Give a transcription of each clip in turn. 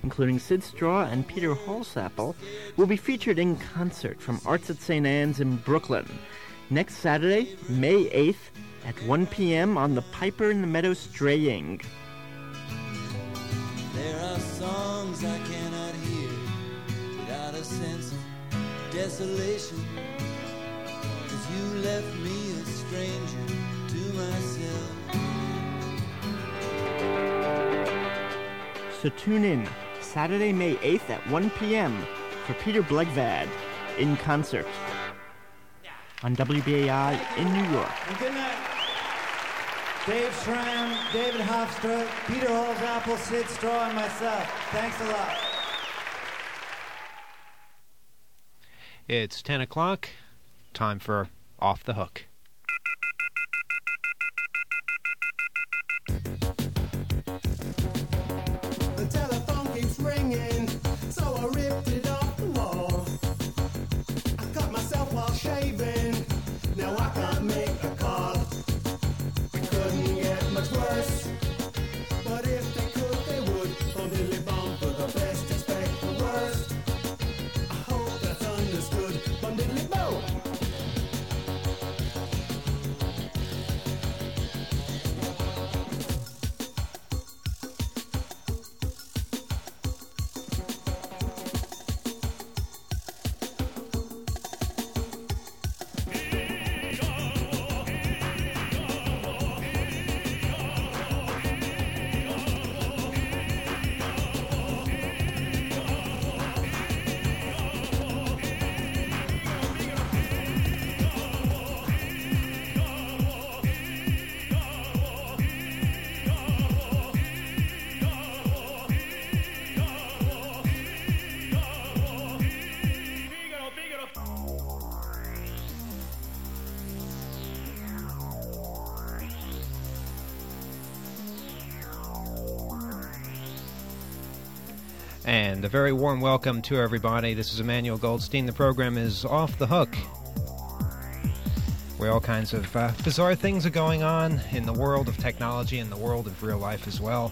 including Sid Straw and Peter Holsapple, will be featured in concert from Arts at St. Anne's in Brooklyn next Saturday, May 8th at 1 p.m. on the Piper in the Meadow Straying. There are songs I cannot hear without a sense of desolation, 'cause you left me a stranger to myself. So tune in Saturday, May 8th at 1 p.m. for Peter Blegvad in concert on WBAI in New York. And good night. Dave Schramm, David Hofstra, Peter Holsapple, Sid Straw, and myself. Thanks a lot. It's 10 o'clock. Time for Off the Hook. The telephone keeps ringing, so I ripped it off the wall. I cut myself while shaving, now I can't make a call. It couldn't get much worse, but if they could, they would. Bum diddly bum, for the best, expect the worst. I hope that's understood. Bum diddly bum. And a very warm welcome to everybody. This is Emmanuel Goldstein. The program is Off the Hook, where all kinds of bizarre things are going on in the world of technology and the world of real life as well.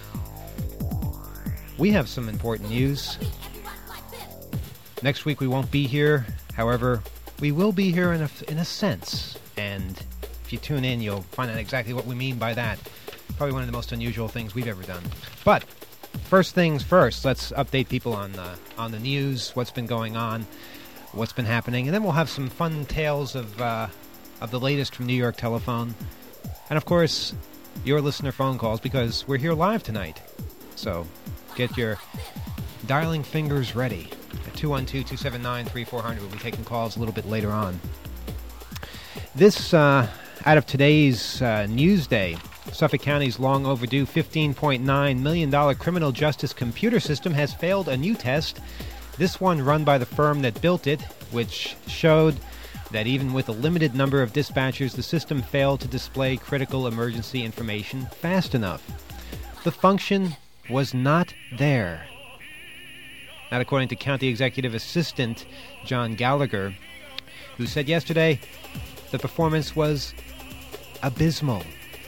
We have some important news. Next week we won't be here. However, we will be here in a sense. And if you tune in, you'll find out exactly what we mean by that. Probably one of the most unusual things we've ever done. But first things first, let's update people on the news, what's been going on, what's been happening, and then we'll have some fun tales of the latest from New York Telephone, and of course your listener phone calls, because we're here live tonight. So get your dialing fingers ready at 212-279-3400. We'll be taking calls a little bit later on. This out of today's Newsday. Suffolk County's long overdue $15.9 million criminal justice computer system has failed a new test, this one run by the firm that built it, which showed that even with a limited number of dispatchers, the system failed to display critical emergency information fast enough. The function was not there. That according to County Executive Assistant John Gallagher, who said yesterday the performance was abysmal.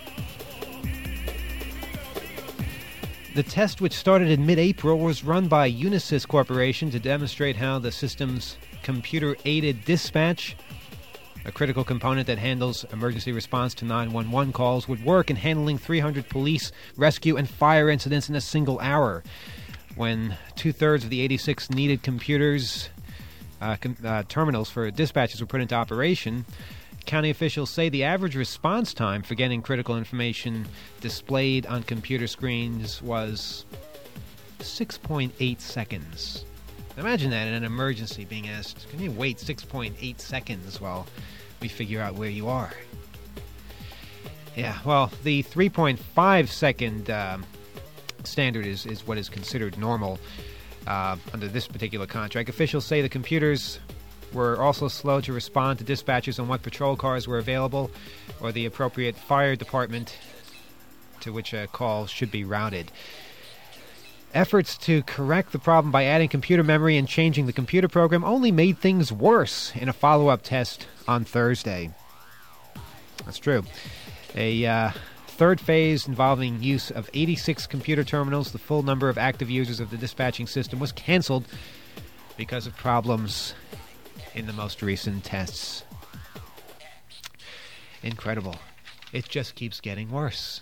The test, which started in mid-April, was run by Unisys Corporation to demonstrate how the system's computer-aided dispatch, a critical component that handles emergency response to 911 calls, would work in handling 300 police, rescue, and fire incidents in a single hour. When two-thirds of the 86 needed computers, terminals for dispatches were put into operation, county officials say the average response time for getting critical information displayed on computer screens was 6.8 seconds. Imagine that in an emergency, being asked, can you wait 6.8 seconds while we figure out where you are? Yeah, well, the 3.5 second standard is what is considered normal under this particular contract. Officials say the computers were also slow to respond to dispatchers on what patrol cars were available or the appropriate fire department to which a call should be routed. Efforts to correct the problem by adding computer memory and changing the computer program only made things worse in a follow-up test on Thursday. That's true. A third phase, involving use of 86 computer terminals, the full number of active users of the dispatching system was canceled because of problems in the most recent tests. Incredible. It just keeps getting worse.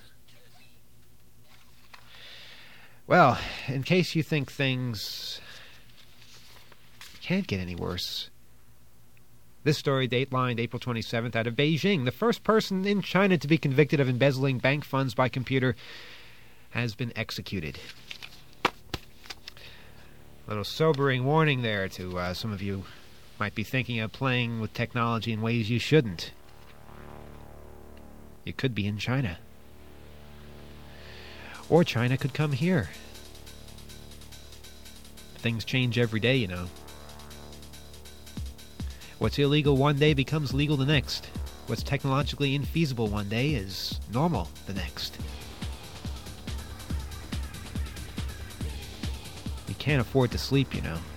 Well, in case you think things can't get any worse, this story datelined April 27th out of Beijing. The first person in China to be convicted of embezzling bank funds by computer has been executed. A little sobering warning there to some of you might be thinking of playing with technology in ways you shouldn't. You could be in China. Or China could come here. Things change every day, you know. What's illegal one day becomes legal the next. What's technologically infeasible one day is normal the next. You can't afford to sleep, you know.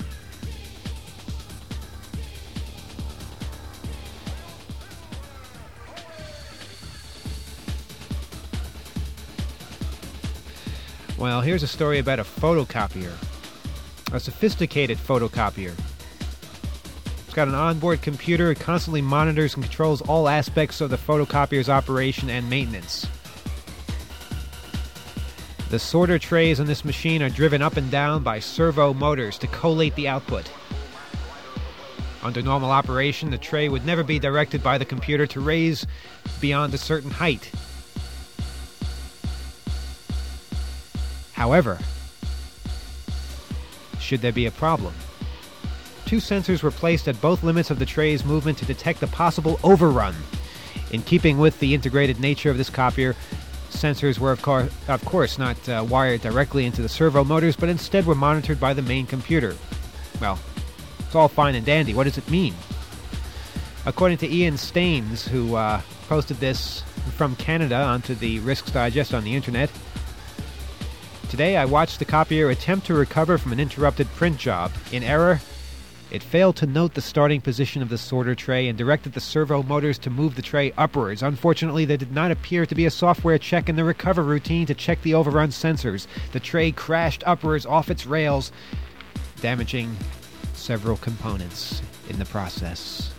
Well, here's a story about a photocopier. A sophisticated photocopier. It's got an onboard computer. It constantly monitors and controls all aspects of the photocopier's operation and maintenance. The sorter trays on this machine are driven up and down by servo motors to collate the output. Under normal operation, the tray would never be directed by the computer to raise beyond a certain height. However, should there be a problem, 2 sensors were placed at both limits of the tray's movement to detect a possible overrun. In keeping with the integrated nature of this copier, sensors were of course not wired directly into the servo motors, but instead were monitored by the main computer. Well, it's all fine and dandy. What does it mean? According to Ian Staines, who posted this from Canada onto the Risks Digest on the internet, today I watched the copier attempt to recover from an interrupted print job. In error, it failed to note the starting position of the sorter tray and directed the servo motors to move the tray upwards. Unfortunately, there did not appear to be a software check in the recover routine to check the overrun sensors. The tray crashed upwards off its rails, damaging several components in the process.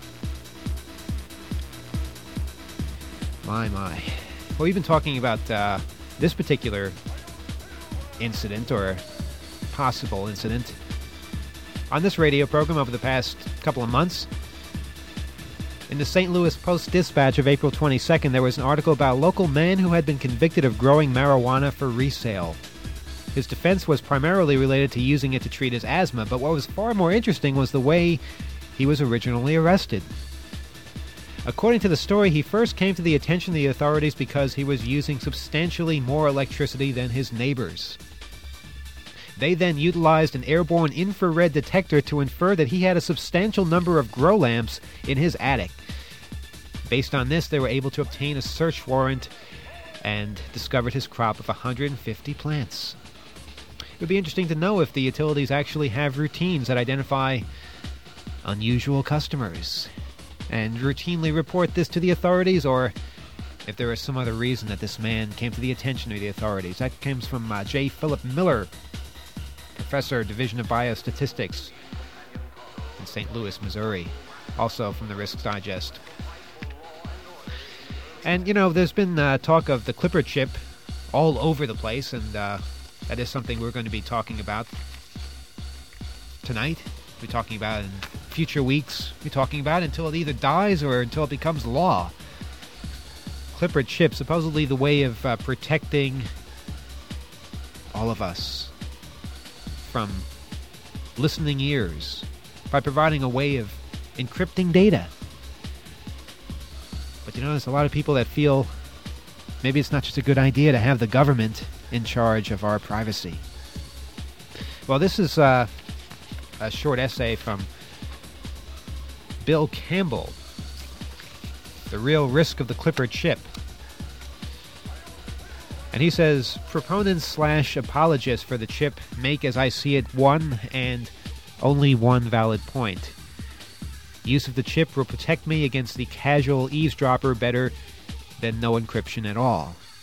My. Well, we've been talking about this particular incident, or possible incident, on this radio program over the past couple of months. In the St. Louis Post-Dispatch of April 22nd, there was an article about a local man who had been convicted of growing marijuana for resale. His defense was primarily related to using it to treat his asthma, but what was far more interesting was the way he was originally arrested. According to the story, he first came to the attention of the authorities because he was using substantially more electricity than his neighbors. They then utilized an airborne infrared detector to infer that he had a substantial number of grow lamps in his attic. Based on this, they were able to obtain a search warrant and discovered his crop of 150 plants. It would be interesting to know if the utilities actually have routines that identify unusual customers and routinely report this to the authorities, or if there is some other reason that this man came to the attention of the authorities. That comes from J. Philip Miller, Professor, Division of Biostatistics in St. Louis, Missouri, also from the Risks Digest. And, you know, there's been talk of the Clipper chip all over the place, and that is something we're going to be talking about tonight. We'll be talking about it in future weeks. We'll be talking about it until it either dies or until it becomes law. Clipper chip, supposedly the way of protecting all of us from listening ears by providing a way of encrypting data. But you know, there's a lot of people that feel maybe it's not just a good idea to have the government in charge of our privacy. Well, this is a short essay from Bill Campbell, The Real Risk of the Clipper Chip. And he says, proponents/apologists for the chip make, as I see it, one and only one valid point. Use of the chip will protect me against the casual eavesdropper better than no encryption at all.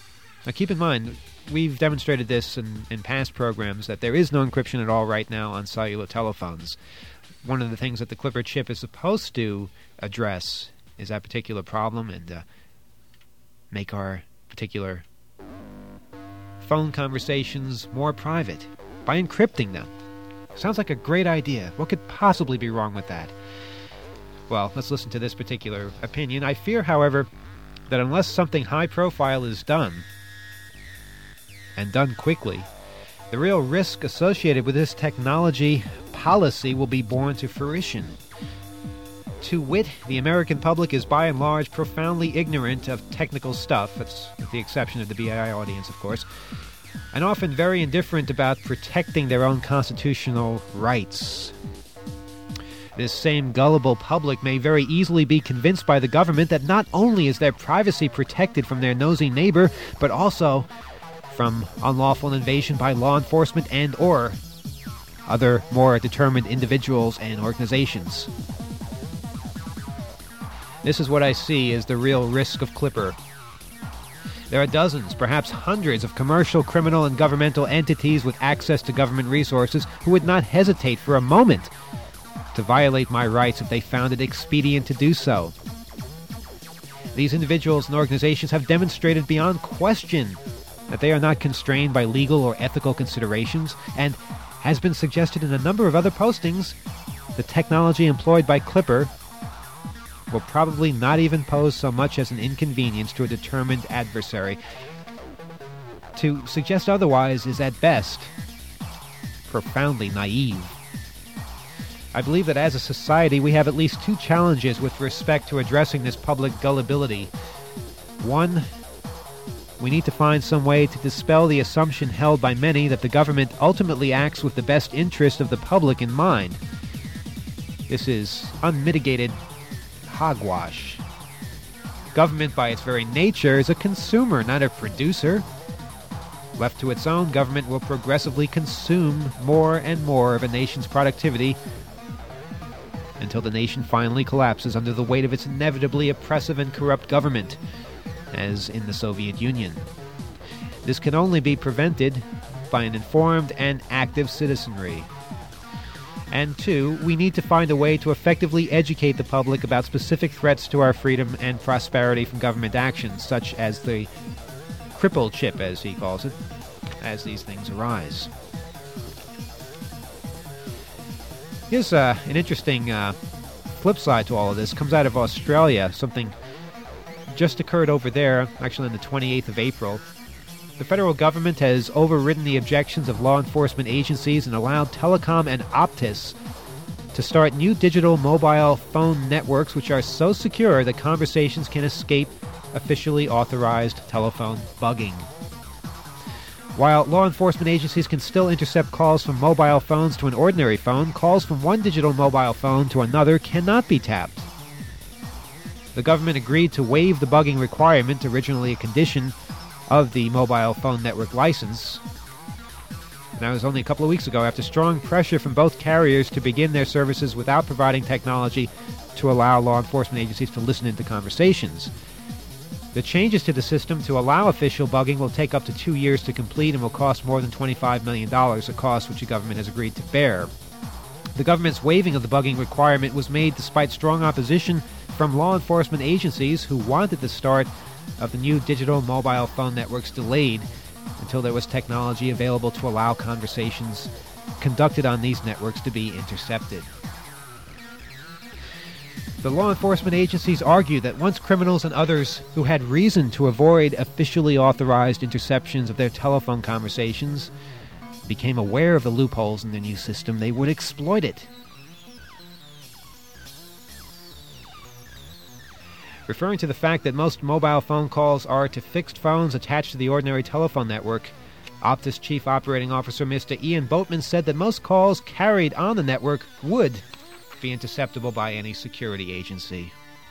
Now keep in mind, we've demonstrated this in past programs, that there is no encryption at all right now on cellular telephones. One of the things that the Clipper chip is supposed to address is that particular problem and make our particular phone conversations more private by encrypting them. Sounds like a great idea. What could possibly be wrong with that? Well, let's listen to this particular opinion. I fear, however, that unless something high profile is done, and done quickly, the real risk associated with this technology policy will be born to fruition. To wit, the American public is by and large profoundly ignorant of technical stuff, that's with the exception of the BI audience, of course, and often very indifferent about protecting their own constitutional rights. This same gullible public may very easily be convinced by the government that not only is their privacy protected from their nosy neighbor, but also from unlawful invasion by law enforcement and or other more determined individuals and organizations. This is what I see as the real risk of Clipper. There are dozens, perhaps hundreds of commercial, criminal, and governmental entities with access to government resources who would not hesitate for a moment to violate my rights if they found it expedient to do so. These individuals and organizations have demonstrated beyond question that they are not constrained by legal or ethical considerations, and has been suggested in a number of other postings, the technology employed by Clipper will probably not even pose so much as an inconvenience to a determined adversary. To suggest otherwise is at best profoundly naive. I believe that as a society we have at least two challenges with respect to addressing this public gullibility. One, we need to find some way to dispel the assumption held by many that the government ultimately acts with the best interest of the public in mind. This is unmitigated hogwash. Government, by its very nature, is a consumer, not a producer. Left to its own, government will progressively consume more and more of a nation's productivity until the nation finally collapses under the weight of its inevitably oppressive and corrupt government, as in the Soviet Union. This can only be prevented by an informed and active citizenry. And two, we need to find a way to effectively educate the public about specific threats to our freedom and prosperity from government actions, such as the cripple chip, as he calls it, as these things arise. Here's an interesting flip side to all of this. Comes out of Australia. Something just occurred over there, actually on the 28th of April. The federal government has overridden the objections of law enforcement agencies and allowed Telecom and Optus to start new digital mobile phone networks which are so secure that conversations can escape officially authorized telephone bugging. While law enforcement agencies can still intercept calls from mobile phones to an ordinary phone, calls from one digital mobile phone to another cannot be tapped. The government agreed to waive the bugging requirement, originally a condition of the mobile phone network license. And that was only a couple of weeks ago, after strong pressure from both carriers to begin their services without providing technology to allow law enforcement agencies to listen into conversations. The changes to the system to allow official bugging will take up to 2 years to complete and will cost more than $25 million, a cost which the government has agreed to bear. The government's waiving of the bugging requirement was made despite strong opposition from law enforcement agencies who wanted the start of the new digital mobile phone networks delayed until there was technology available to allow conversations conducted on these networks to be intercepted. The law enforcement agencies argue that once criminals and others who had reason to avoid officially authorized interceptions of their telephone conversations became aware of the loopholes in the new system, they would exploit it. Referring to the fact that most mobile phone calls are to fixed phones attached to the ordinary telephone network, Optus Chief Operating Officer Mr. Ian Boatman said that most calls carried on the network would be interceptable by any security agency.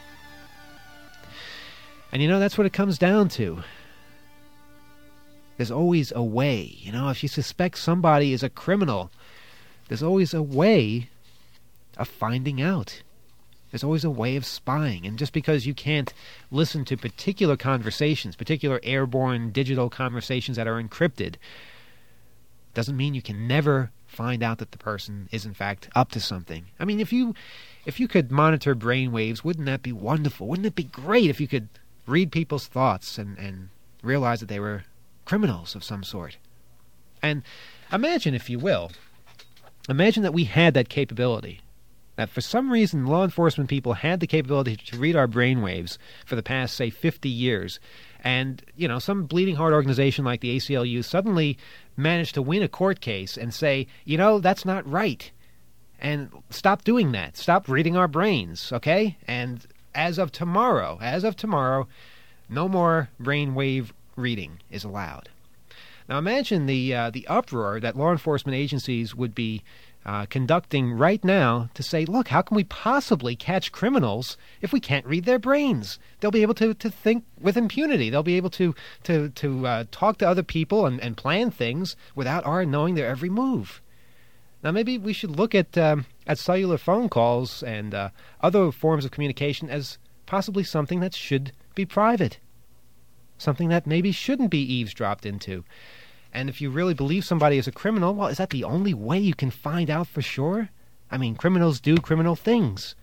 And that's what it comes down to. There's always a way. If you suspect somebody is a criminal, there's always a way of finding out. There's always a way of spying. And just because you can't listen to particular conversations, particular airborne digital conversations that are encrypted, doesn't mean you can never find out that the person is in fact up to something. I mean, if you could monitor brainwaves, wouldn't that be wonderful? Wouldn't it be great if you could read people's thoughts and realize that they were criminals of some sort? And imagine, if you will, imagine that we had that capability. That for some reason law enforcement people had the capability to read our brainwaves for the past, say, 50 years. And, some bleeding heart organization like the ACLU suddenly managed to win a court case and say, that's not right. And stop doing that. Stop reading our brains, okay? And as of tomorrow, no more brainwave reading is allowed. Now imagine the uproar that law enforcement agencies would be conducting right now to say, look, how can we possibly catch criminals if we can't read their brains? They'll be able to think with impunity. They'll be able to talk to other people and plan things without our knowing their every move. Now maybe we should look at cellular phone calls and other forms of communication as possibly something that should be private, something that maybe shouldn't be eavesdropped into. And if you really believe somebody is a criminal, well, is that the only way you can find out for sure? I mean, criminals do criminal things.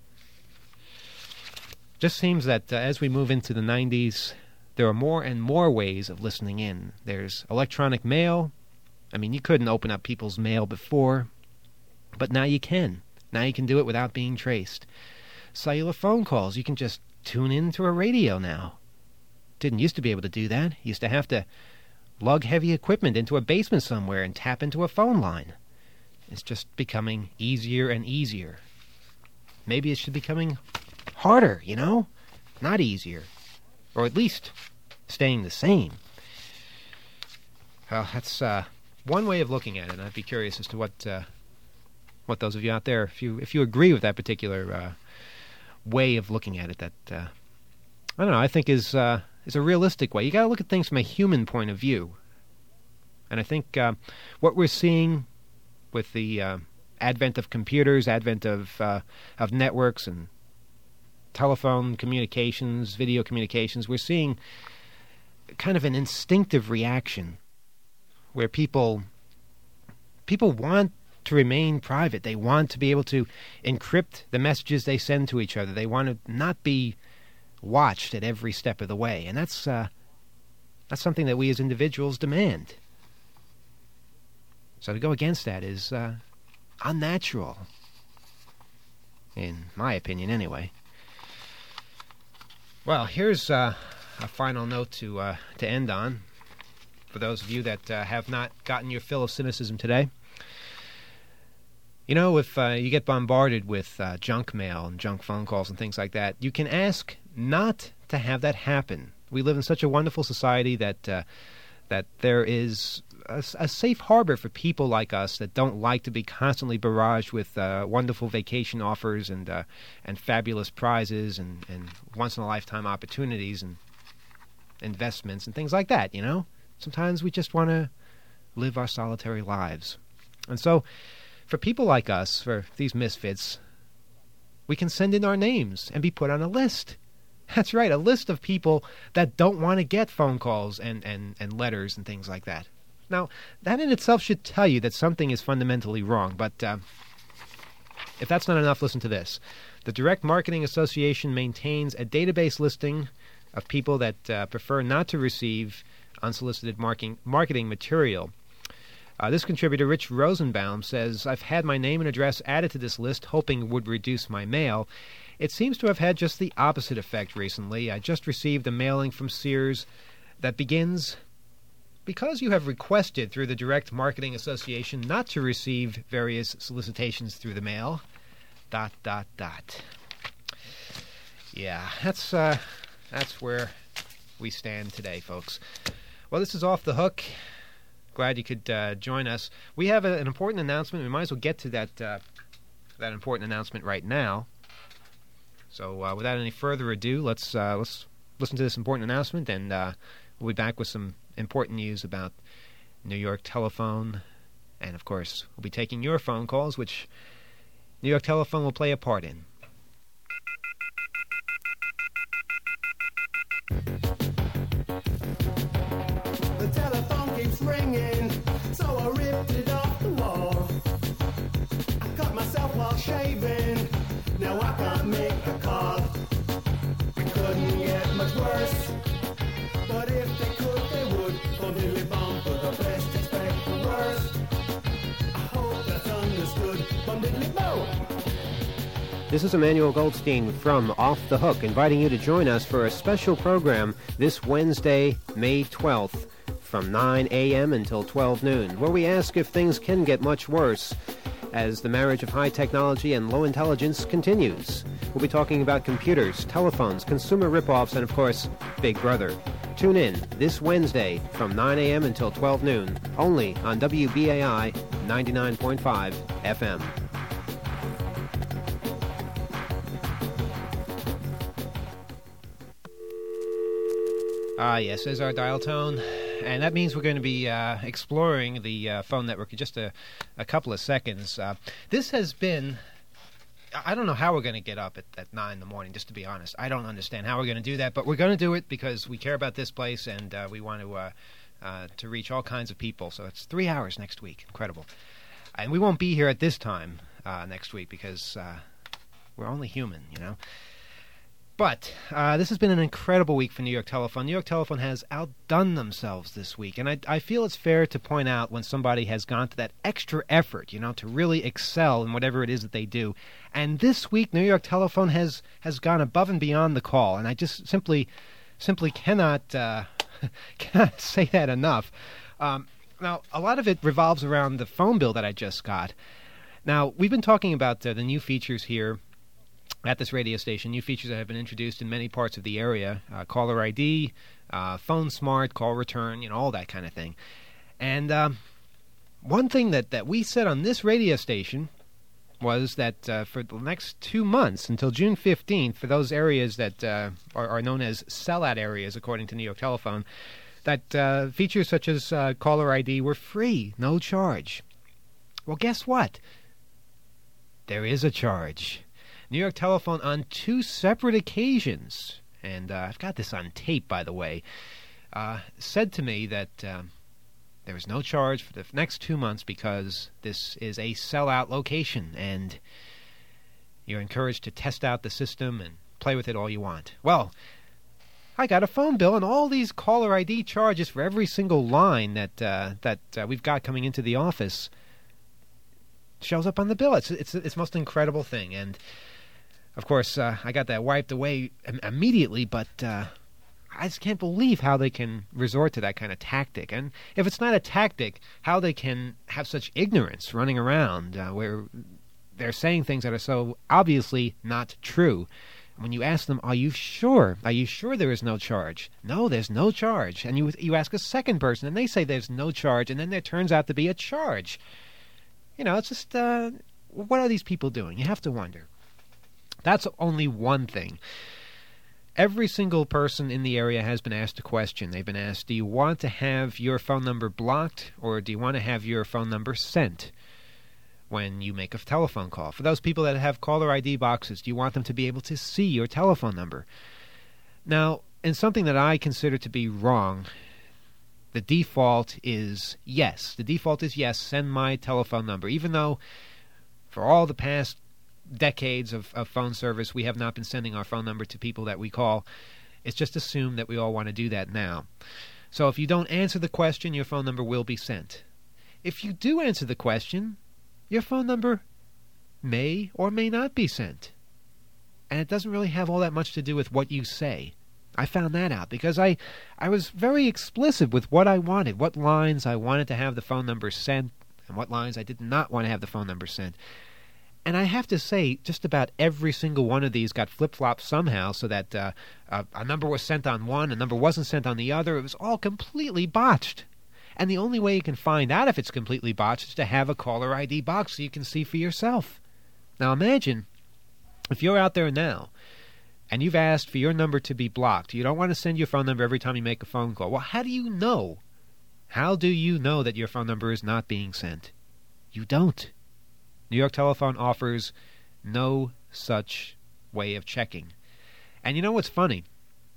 Just seems that as we move into the 90s, there are more and more ways of listening in. There's electronic mail. I mean, you couldn't open up people's mail before, but now you can. Now you can do it without being traced. Cellular phone calls, you can just tune into a radio now. Didn't used to be able to do that. You used to have to lug heavy equipment into a basement somewhere and tap into a phone line. It's just becoming easier and easier. Maybe it should be becoming harder, not easier. Or at least staying the same. Well, that's one way of looking at it, and I'd be curious as to what those of you out there, if you agree with that particular way of looking at it, that I don't know, I think is a realistic way. You got to look at things from a human point of view, and I think what we're seeing with the advent of computers, advent of networks and telephone communications, video communications, we're seeing kind of an instinctive reaction where people want to remain private. They want to be able to encrypt the messages they send to each other. They want to not be watched at every step of the way. And that's something that we as individuals demand. So to go against that is unnatural, in my opinion anyway. Well, here's a final note to end on for those of you that have not gotten your fill of cynicism today. If you get bombarded with junk mail and junk phone calls and things like that, you can ask not to have that happen. We live in such a wonderful society that there is a safe harbor for people like us that don't like to be constantly barraged with wonderful vacation offers and fabulous prizes and once-in-a-lifetime opportunities and investments and things like that, Sometimes we just want to live our solitary lives. And so, for people like us, for these misfits, we can send in our names and be put on a list. That's right, a list of people that don't want to get phone calls and letters and things like that. Now, that in itself should tell you that something is fundamentally wrong, but if that's not enough, listen to this. The Direct Marketing Association maintains a database listing of people that prefer not to receive unsolicited marketing material. This contributor, Rich Rosenbaum, says, I've had my name and address added to this list, hoping it would reduce my mail. It seems to have had just the opposite effect recently. I just received a mailing from Sears that begins, because you have requested through the Direct Marketing Association not to receive various solicitations through the mail, ... Yeah, that's where we stand today, folks. Well, this is Off the Hook. Glad you could join us. We have an important announcement. We might as well get to that important announcement right now. So without any further ado, let's listen to this important announcement, and we'll be back with some important news about New York Telephone. And, of course, we'll be taking your phone calls, which New York Telephone will play a part in. The telephone keeps ringing, so I ripped it off the wall. I cut myself while shaving, now I can't make a call. It couldn't get much worse, but if they could, they would. Bum diddly bum, for the best expect the worst. I hope that's understood. Bum diddly bum. This is Emmanuel Goldstein from Off the Hook, inviting you to join us for a special program this Wednesday, May 12th, from 9 a.m. until 12 noon, where we ask if things can get much worse as the marriage of high technology and low intelligence continues. We'll be talking about computers, telephones, consumer ripoffs, and of course, Big Brother. Tune in this Wednesday from 9 a.m. until 12 noon, only on WBAI 99.5 FM. Yes, there's our dial tone. And that means we're going to be exploring the phone network in just a couple of seconds. This has been... I don't know how we're going to get up at 9 in the morning, just to be honest. I don't understand how we're going to do that, but we're going to do it because we care about this place and we want to reach all kinds of people. So it's 3 hours next week. Incredible. And we won't be here at this time next week because we're only human, you know. But this has been an incredible week for New York Telephone. New York Telephone has outdone themselves this week. And I feel it's fair to point out when somebody has gone to that extra effort, you know, to really excel in whatever it is that they do. And this week, New York Telephone has gone above and beyond the call. And I just simply cannot say that enough. Now, a lot of it revolves around the phone bill that I just got. Now, we've been talking about the new features here at this radio station, new features that have been introduced in many parts of the area, caller ID, phone smart, call return, you know, all that kind of thing. And one thing that we said on this radio station was that for the next 2 months, until June 15th, for those areas that are known as sellout areas, according to New York Telephone, that features such as caller ID were free, no charge. Well, guess what? There is a charge. New York Telephone on 2 separate occasions, and I've got this on tape, by the way, said to me that there is no charge for the next 2 months because this is a sellout location, and you're encouraged to test out the system and play with it all you want. Well, I got a phone bill and all these caller ID charges for every single line that we've got coming into the office shows up on the bill. It's the most incredible thing, and of course, I got that wiped away immediately, but I just can't believe how they can resort to that kind of tactic. And if it's not a tactic, how they can have such ignorance running around where they're saying things that are so obviously not true. When you ask them, are you sure? Are you sure there is no charge? No, there's no charge. And you ask a second person, and they say there's no charge, and then there turns out to be a charge. You know, it's just, what are these people doing? You have to wonder. That's only one thing. Every single person in the area has been asked a question. They've been asked, do you want to have your phone number blocked or do you want to have your phone number sent when you make a telephone call? For those people that have caller ID boxes, do you want them to be able to see your telephone number? Now, in something that I consider to be wrong, the default is yes. The default is yes, send my telephone number, even though for all the past decades of phone service, we have not been sending our phone number to people that we call. It's just assumed that we all want to do that now. So if you don't answer the question, your phone number will be sent. If you do answer the question, your phone number may or may not be sent. And it doesn't really have all that much to do with what you say. I found that out because I was very explicit with what I wanted, what lines I wanted to have the phone number sent, and what lines I did not want to have the phone number sent. And I have to say, just about every single one of these got flip-flopped somehow so that a number was sent on one, a number wasn't sent on the other. It was all completely botched. And the only way you can find out if it's completely botched is to have a caller ID box so you can see for yourself. Now imagine if you're out there now and you've asked for your number to be blocked. You don't want to send your phone number every time you make a phone call. Well, how do you know? How do you know that your phone number is not being sent? You don't. New York Telephone offers no such way of checking. And you know what's funny?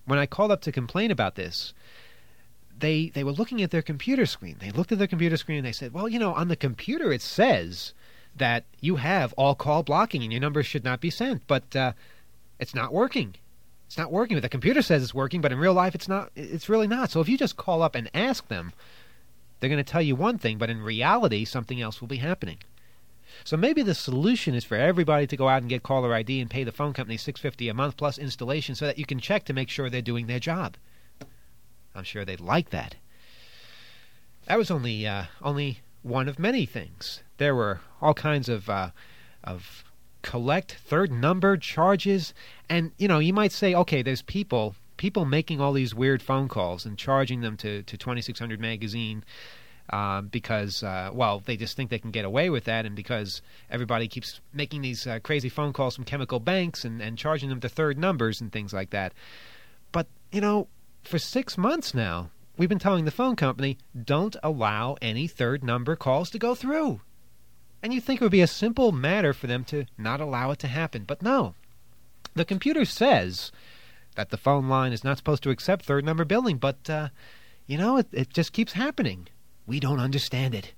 when I called up to complain about this, they were looking at their computer screen. They looked at their computer screen and they said, well, on the computer it says that you have all call blocking and your number should not be sent, but it's not working. It's not working. But the computer says it's working, but in real life it's not. It's really not. So if you just call up and ask them, they're going to tell you one thing, but in reality something else will be happening. So maybe the solution is for everybody to go out and get caller ID and pay the phone company $6.50 a month plus installation so that you can check to make sure they're doing their job. I'm sure they'd like that. That was only one of many things. There were all kinds of collect third number charges, and you might say, okay, there's people making all these weird phone calls and charging them to 2600 Magazine because they just think they can get away with that, and because everybody keeps making these crazy phone calls from chemical banks and charging them to third numbers and things like that. But for 6 months now, we've been telling the phone company, don't allow any third number calls to go through. And you think it would be a simple matter for them to not allow it to happen. But no. The computer says that the phone line is not supposed to accept third number billing, but, it just keeps happening. We don't understand it.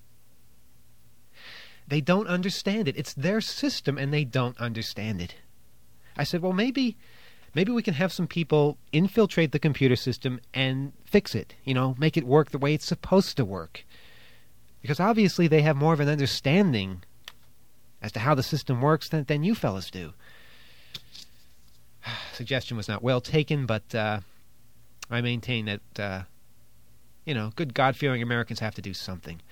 They don't understand it. It's their system, and they don't understand it. I said, well, maybe we can have some people infiltrate the computer system and fix it, make it work the way it's supposed to work. Because obviously they have more of an understanding as to how the system works than you fellas do. Suggestion was not well taken, but I maintain that, good God-fearing Americans have to do something.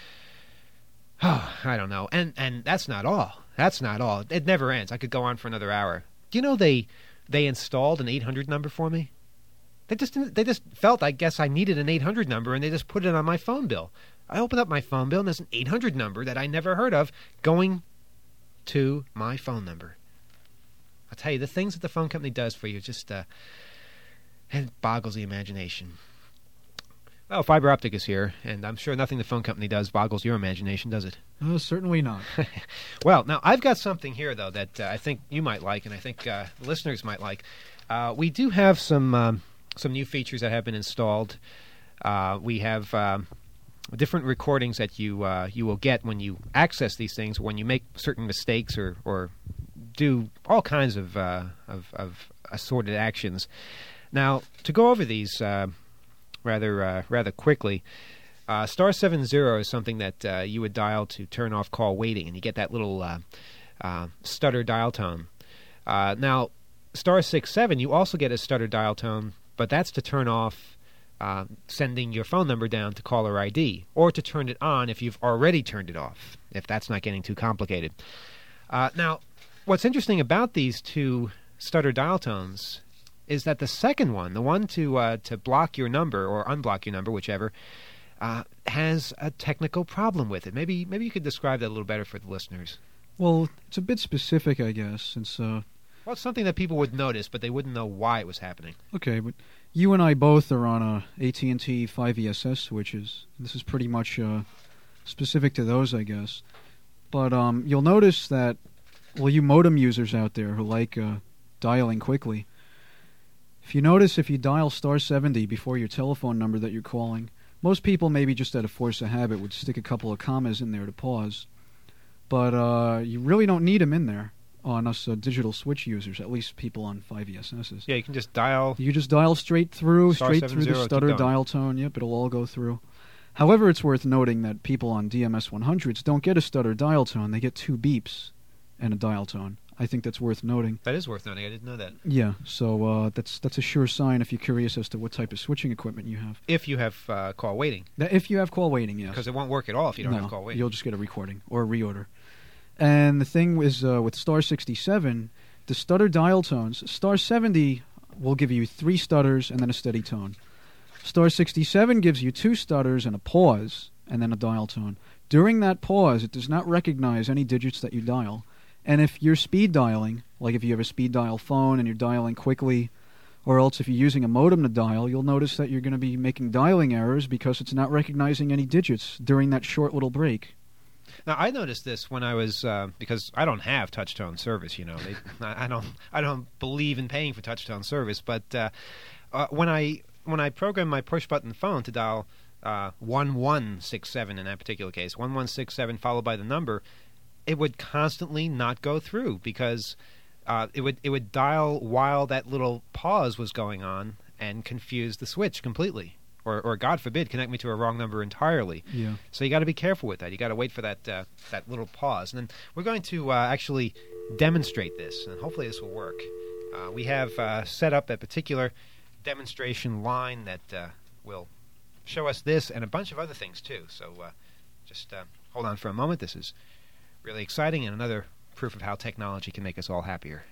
Oh, I don't know. And that's not all. That's not all. It never ends. I could go on for another hour. Do you know they installed an 800 number for me? They just felt, I guess, I needed an 800 number, and they just put it on my phone bill. I open up my phone bill, and there's an 800 number that I never heard of going to my phone number. I'll tell you, the things that the phone company does for you just it boggles the imagination. Well, Fiber Optic is here, and I'm sure nothing the phone company does boggles your imagination, does it? Certainly not. Well, now, I've got something here, though, that I think you might like, and I think the listeners might like. We do have some new features that have been installed. We have different recordings that you will get when you access these things, when you make certain mistakes or do all kinds of assorted actions. Now, to go over these rather quickly, star 70 is something that you would dial to turn off call waiting, and you get that little stutter dial tone. Now, star 67, you also get a stutter dial tone, but that's to turn off sending your phone number down to caller ID, or to turn it on if you've already turned it off, if that's not getting too complicated. Now, what's interesting about these two stutter dial tones is that the second one, the one to block your number or unblock your number, whichever, has a technical problem with it. Maybe you could describe that a little better for the listeners. Well, it's a bit specific, I guess, since... Well, it's something that people would notice, but they wouldn't know why it was happening. Okay, but you and I both are on AT&T 5ESS switches. This is pretty much specific to those, I guess. But you'll notice that, you modem users out there who like dialing quickly, if you dial star 70 before your telephone number that you're calling, most people, maybe just out of force of habit, would stick a couple of commas in there to pause. But you really don't need them in there on us digital switch users, at least people on 5ESSs. Yeah, you can just dial... You just dial straight through the stutter dial tone. Yep, it'll all go through. However, it's worth noting that people on DMS 100s don't get a stutter dial tone. They get 2 beeps and a dial tone. I think that's worth noting. That is worth noting. I didn't know that. Yeah, so that's a sure sign if you're curious as to what type of switching equipment you have. If you have call waiting. If you have call waiting, yes. Because it won't work at all if you don't have call waiting. You'll just get a recording or a reorder. And the thing is, with star 67, the stutter dial tones, star 70 will give you 3 stutters and then a steady tone. Star 67 gives you 2 stutters and a pause and then a dial tone. During that pause, it does not recognize any digits that you dial. And if you're speed dialing, like if you have a speed dial phone and you're dialing quickly, or else if you're using a modem to dial, you'll notice that you're going to be making dialing errors because it's not recognizing any digits during that short little break. Now, I noticed this when I was because I don't have touch-tone service. You know, I don't believe in paying for touch-tone service. But when I programmed my push-button phone to dial 1167 in that particular case, 1167 followed by the number, it would constantly not go through because it would dial while that little pause was going on and confuse the switch completely. Or God forbid, connect me to a wrong number entirely. Yeah. So you got to be careful with that. You got to wait for that little pause. And then we're going to actually demonstrate this, and hopefully this will work. We have set up a particular demonstration line that will show us this and a bunch of other things too. So just hold on for a moment. This is really exciting and another proof of how technology can make us all happier.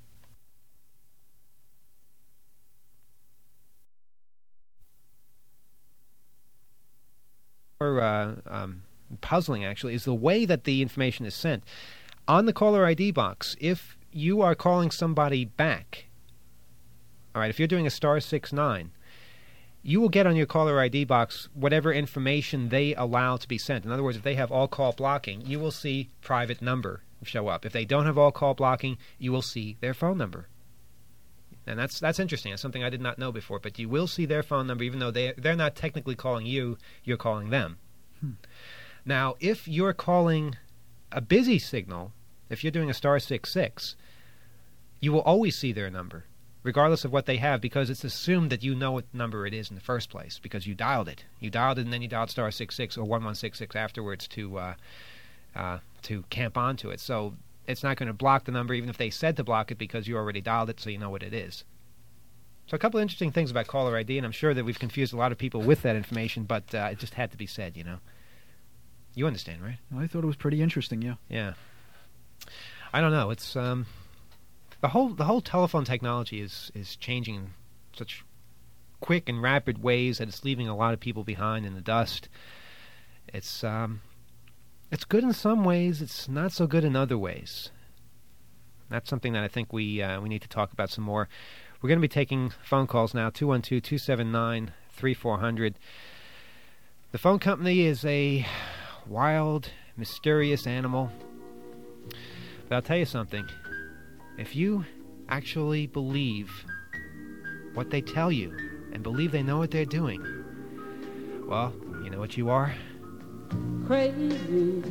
Puzzling actually is the way that the information is sent. On the caller ID box, if you are calling somebody back, all right, if you're doing a *69, you will get on your caller ID box whatever information they allow to be sent. In other words, if they have all call blocking, you will see private number show up. If they don't have all call blocking, you will see their phone number. And that's interesting. That's something I did not know before. But you will see their phone number, even though they're not technically calling you. You're calling them. Now, if you're calling a busy signal, if you're doing a *66, you will always see their number, regardless of what they have, because it's assumed that you know what number it is in the first place, because you dialed it. You dialed it, and then you dialed *66 or 1166 afterwards to camp onto it. So it's not going to block the number, even if they said to block it, because you already dialed it, so you know what it is. So a couple of interesting things about caller ID, and I'm sure that we've confused a lot of people with that information, but it just had to be said, you know. You understand, right? I thought it was pretty interesting, yeah. Yeah. I don't know. It's the whole telephone technology is changing in such quick and rapid ways that it's leaving a lot of people behind in the dust. It's good in some ways. It's not so good in other ways. That's something that I think we need to talk about some more. We're going to be taking phone calls now, 212-279-3400. The phone company is a wild, mysterious animal. But I'll tell you something. If you actually believe what they tell you and believe they know what they're doing, well, you know what you are? Crazy.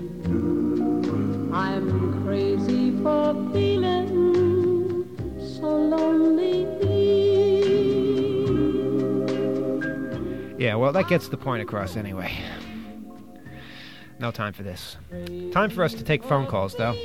I'm crazy for feeling so lonely. Yeah, well, that gets the point across anyway. No time for this. Time for us to take phone calls, though.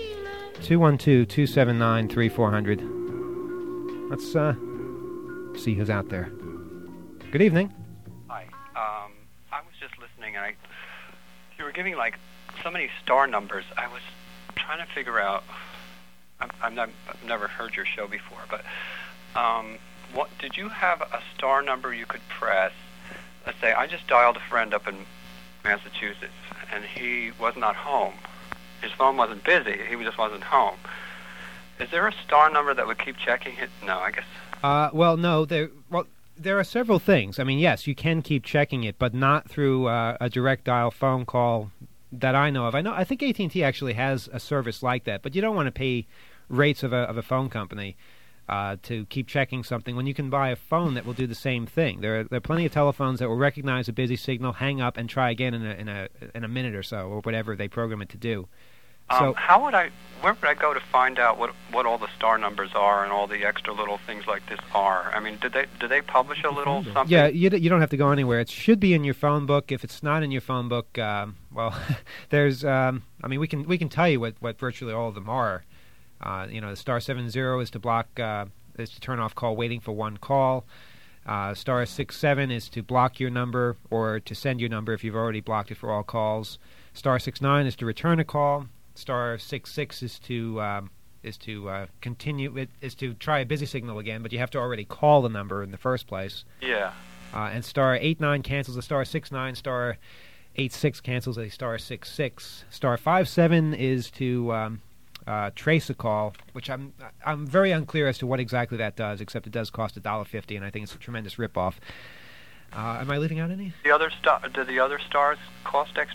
212-279-3400. Let's see who's out there. Good evening. Hi. I was just listening, and you were giving like so many star numbers. I was trying to figure out. I've never heard your show before, but what did you have a star number you could press? Let's say I just dialed a friend up in Massachusetts, and he was not home. His phone wasn't busy. He just wasn't home. Is there a star number that would keep checking it? No, I guess. Well, no. There are several things. I mean, yes, you can keep checking it, but not through a direct dial phone call that I know of. I think AT&T actually has a service like that, but you don't want to pay rates of a phone company to keep checking something when you can buy a phone that will do the same thing. There are plenty of telephones that will recognize a busy signal, hang up, and try again in a minute or so, or whatever they program it to do. So, where would I go to find out what all the star numbers are and all the extra little things like this are? I mean, do they publish a little something? Yeah, you don't have to go anywhere. It should be in your phone book. If it's not in your phone book, well, there's. I mean, we can tell you what virtually all of them are. The *70 is to block, is to turn off call waiting for one call. *67 is to block your number or to send your number if you've already blocked it for all calls. *69 is to return a call. *66 is to continue. Is to try a busy signal again, but you have to already call the number in the first place. Yeah. And *89 cancels a *69. *86 cancels a *66. *57 is to trace a call, which I'm very unclear as to what exactly that does, except it does cost $1.50, and I think it's a tremendous ripoff. Am I leaving out any? Do the other stars cost extra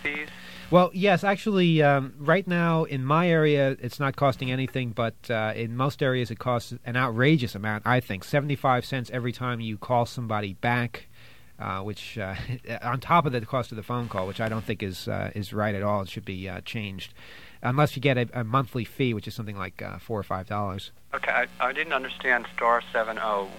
fees? Well, yes, actually, right now in my area, it's not costing anything, but in most areas it costs an outrageous amount, I think, 75 cents every time you call somebody back, which, on top of the cost of the phone call, which I don't think is right at all. It should be changed, unless you get a monthly fee, which is something like $4 or $5. Okay, I didn't understand star 70.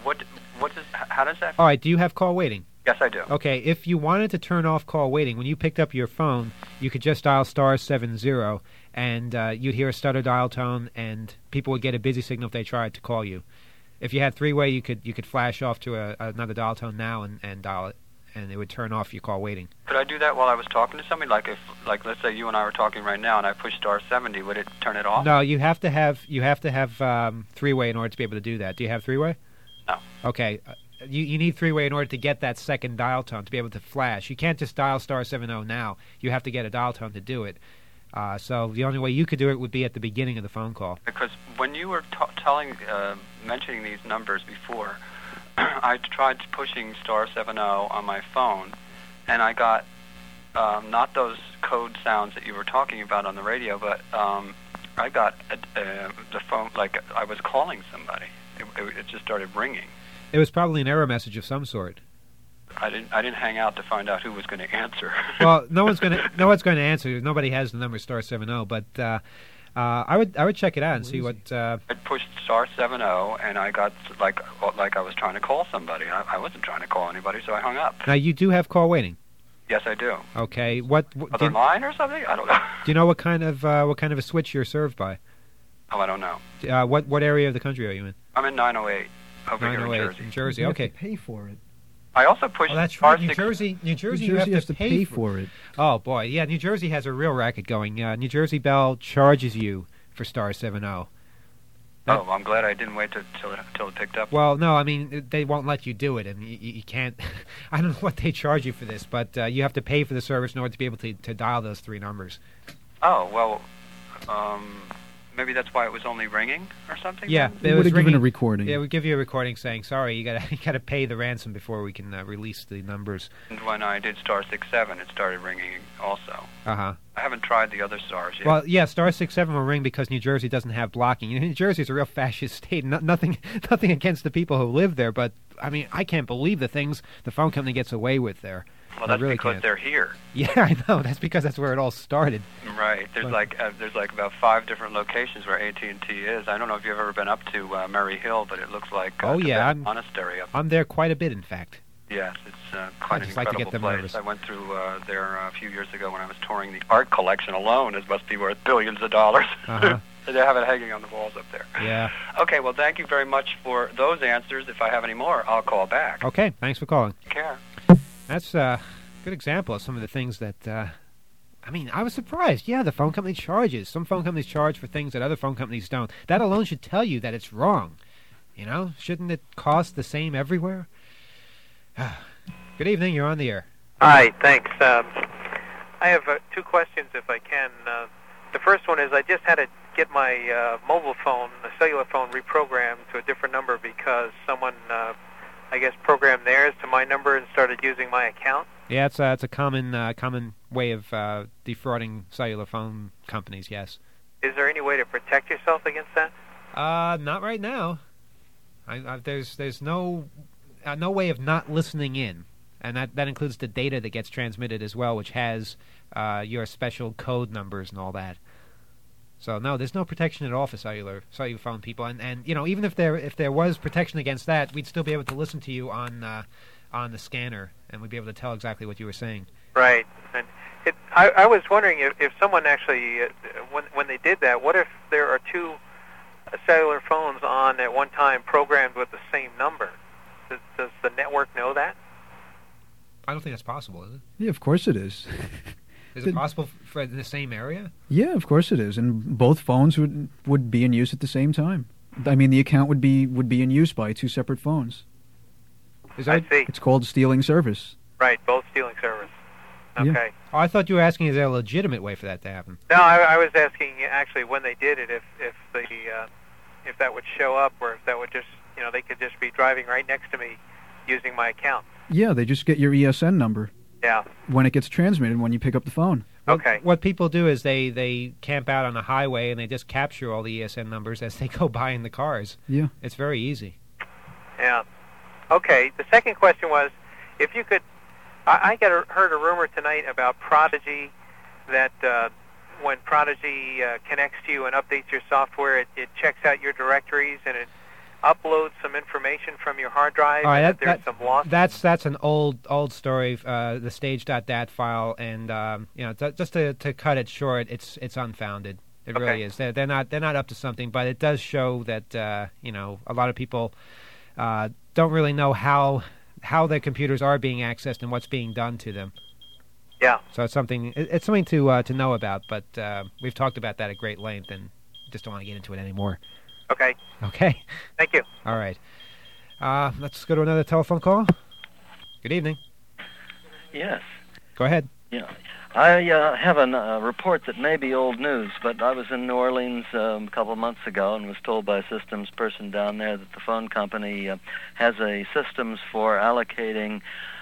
How does that? All right, do you have call waiting? Yes, I do. Okay, if you wanted to turn off call waiting, when you picked up your phone, you could just dial star 70, and you'd hear a stutter dial tone, and people would get a busy signal if they tried to call you. If you had three-way, you could flash off to another dial tone now and dial it, and it would turn off your call waiting. Could I do that while I was talking to somebody? Like let's say you and I were talking right now, and I pushed star 70, would it turn it off? No, you have to have three-way in order to be able to do that. Do you have three-way? No. Okay. You need three-way in order to get that second dial tone to be able to flash. You can't just dial star 70 now. You have to get a dial tone to do it. So the only way you could do it would be at the beginning of the phone call. Because when you were mentioning these numbers before, I tried pushing star 70 on my phone, and I got not those code sounds that you were talking about on the radio, but I got the phone like I was calling somebody. It just started ringing. It was probably an error message of some sort. I didn't hang out to find out who was going to answer. Well, no one's going to answer. Nobody has the number star 70, but I would check it out and see what. I pushed star 70, and I got like I was trying to call somebody. I wasn't trying to call anybody, so I hung up. Now you do have call waiting. Yes, I do. Okay, what other line or something? I don't know. Do you know what kind of a switch you're served by? Oh, I don't know. What area of the country are you in? I'm in 908 over here in Jersey. In Jersey, You okay. have to pay for it. I also pushed. Oh, that's star right. New Jersey, New Jersey you have has to pay for it. Oh boy, yeah. New Jersey has a real racket going. New Jersey Bell charges you for star 70. Oh, I'm glad I didn't wait till it picked up. Well, no, I mean they won't let you do it, and you can't. I don't know what they charge you for this, but you have to pay for the service in order to be able to dial those three numbers. Oh well, maybe that's why it was only ringing or something. Yeah, It would have given a recording. Yeah, we give you a recording saying, "Sorry, you gotta pay the ransom before we can release the numbers." And when I did star 67, it started ringing also. I haven't tried the other stars yet. Well, yeah, star 67 will ring because New Jersey doesn't have blocking. New Jersey is a real fascist state. Nothing against the people who live there, but I mean, I can't believe the things the phone company gets away with there. Well, that's really because can't. they're here. Yeah, I know. That's because that's where it all started. Right. There's like about 5 different locations where AT&T is. I don't know if you've ever been up to Murray Hill, but it looks like oh yeah, a monastery up. I'm there quite a bit, in fact. Yes, it's quite an just like to incredible get them place. nervous. I went through there a few years ago when I was touring the art collection alone. It must be worth billions of dollars. Uh-huh. They have it hanging on the walls up there. Yeah. Okay, well, thank you very much for those answers. If I have any more, I'll call back. Okay, thanks for calling. Take care. That's a good example of some of the things that, I mean, I was surprised. Yeah, the phone company charges. Some phone companies charge for things that other phone companies don't. That alone should tell you that it's wrong. You know, shouldn't it cost the same everywhere? Good evening, you're on the air. Hi, thanks. I have 2 questions if I can. The first one is I just had to get my mobile phone, the cellular phone, reprogrammed to a different number because someone, I guess, programmed theirs to my number and started using my account. Yeah, it's a common way of defrauding cellular phone companies, yes. Is there any way to protect yourself against that? Not right now. There's no way of not listening in. And that includes the data that gets transmitted as well, which has your special code numbers and all that. So no, there's no protection at all for cellular phone people. And you know, even if there was protection against that, we'd still be able to listen to you on the scanner, and we'd be able to tell exactly what you were saying. Right. And I was wondering if someone actually, when they did that, what if there are 2 cellular phones on at one time programmed with the same number? Does the network know that? I don't think that's possible, is it? Yeah, of course it is. Is it possible for in the same area? Yeah, of course it is. And both phones would be in use at the same time. I mean, the account would be in use by 2 separate phones. I see. It's called stealing service. Right, both stealing service. Okay. Yeah. Oh, I thought you were asking, is there a legitimate way for that to happen? No, I was asking actually when they did it, if that would show up, or if that would just, they could just be driving right next to me using my account. Yeah, they just get your ESN number. Yeah. When it gets transmitted when you pick up the phone. Okay. What people do is they camp out on a highway and they just capture all the ESN numbers as they go by in the cars. Yeah. It's very easy. Yeah. Okay. The second question was, if you could, I heard a rumor tonight about Prodigy, that when Prodigy connects to you and updates your software, it checks out your directories and it upload some information from your hard drive. All right, and there's some loss. That's an old story. The stage.dat file, and just to cut it short, it's unfounded. It really is. They're not up to something, but it does show that a lot of people don't really know how their computers are being accessed and what's being done to them. Yeah. So it's something to know about, but we've talked about that at great length, and just don't want to get into it anymore. Okay. Okay. Thank you. All right. Let's go to another telephone call. Good evening. Yes. Go ahead. Yeah. I have a report that may be old news, but I was in New Orleans a couple of months ago and was told by a systems person down there that the phone company has a systems for allocating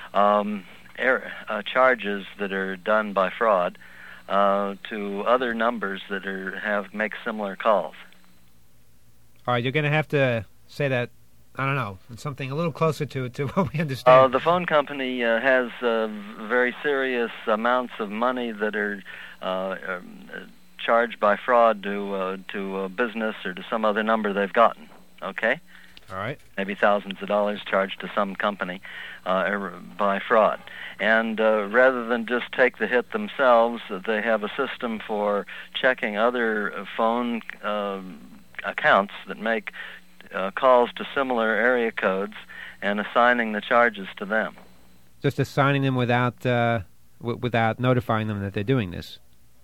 charges that are done by fraud to other numbers that make similar calls. All right, you're going to have to say that, I don't know, something a little closer to what we understand. The phone company has very serious amounts of money that are charged by fraud to a business or to some other number they've gotten, okay? All right. Maybe thousands of dollars charged to some company by fraud. And rather than just take the hit themselves, they have a system for checking other phone accounts that make calls to similar area codes and assigning the charges to them. Just assigning them without notifying them that they're doing this.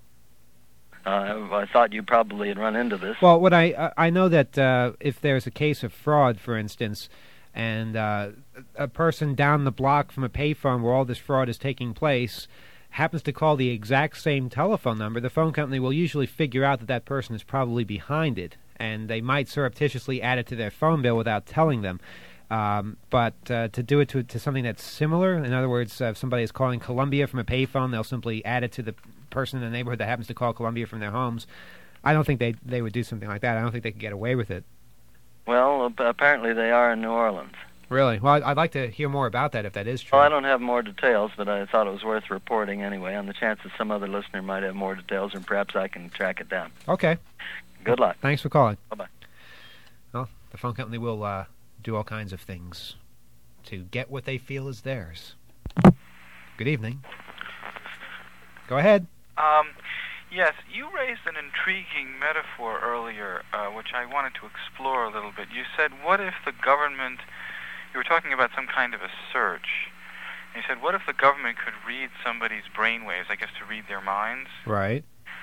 I thought you probably had run into this. Well, what I know that if there's a case of fraud, for instance, and a person down the block from a payphone where all this fraud is taking place happens to call the exact same telephone number, the phone company will usually figure out that person is probably behind it, and they might surreptitiously add it to their phone bill without telling them. But to do it to something that's similar, in other words, if somebody is calling Columbia from a payphone, they'll simply add it to the person in the neighborhood that happens to call Columbia from their homes. I don't think they would do something like that. I don't think they could get away with it. Well, apparently they are in New Orleans. Really? Well, I'd like to hear more about that if that is true. Well, I don't have more details, but I thought it was worth reporting anyway, on the chance that some other listener might have more details, and perhaps I can track it down. Okay. Good luck. Thanks for calling. Bye-bye. Well, the phone company will do all kinds of things to get what they feel is theirs. Good evening. Go ahead. Yes, you raised an intriguing metaphor earlier, which I wanted to explore a little bit. You said, what if the government... You were talking about some kind of a search. And you said, what if the government could read somebody's brainwaves, I guess to read their minds? Right.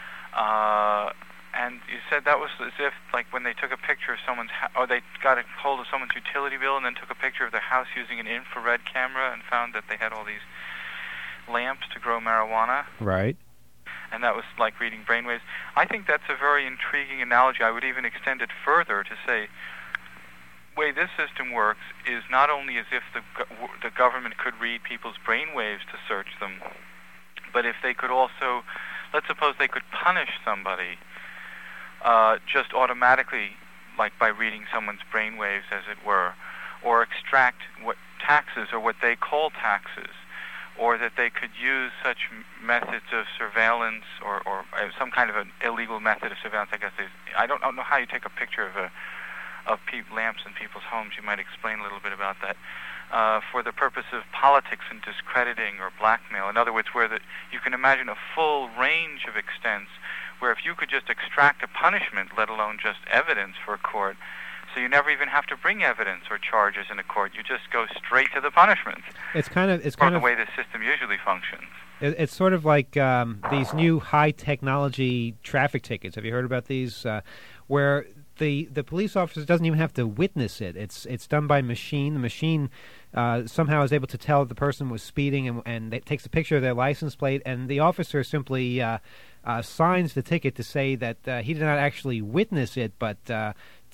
And you said that was as if, like, when they took a picture of someone's or they got a hold of someone's utility bill and then took a picture of their house using an infrared camera and found that they had all these lamps to grow marijuana. Right. And that was like reading brainwaves. I think that's a very intriguing analogy. I would even extend it further to say, the way this system works is not only as if the government could read people's brainwaves to search them, but if they could also, let's suppose they could punish somebody just automatically, like by reading someone's brainwaves, as it were, or extract what taxes or what they call taxes, or that they could use such methods of surveillance or some kind of an illegal method of surveillance. I guess I don't know how you take a picture of lamps in people's homes. You might explain a little bit about that. For the purpose of politics and discrediting or blackmail. In other words, where you can imagine a full range of extents where if you could just extract a punishment, let alone just evidence for a court, so you never even have to bring evidence or charges in a court. You just go straight to the punishment. It's kind of the way the system usually functions. It's sort of like these new high technology traffic tickets. Have you heard about these? Where the police officer doesn't even have to witness it. It's done by machine. The machine somehow is able to tell if the person was speeding, and it takes a picture of their license plate, and the officer simply signs the ticket to say that he did not actually witness it, but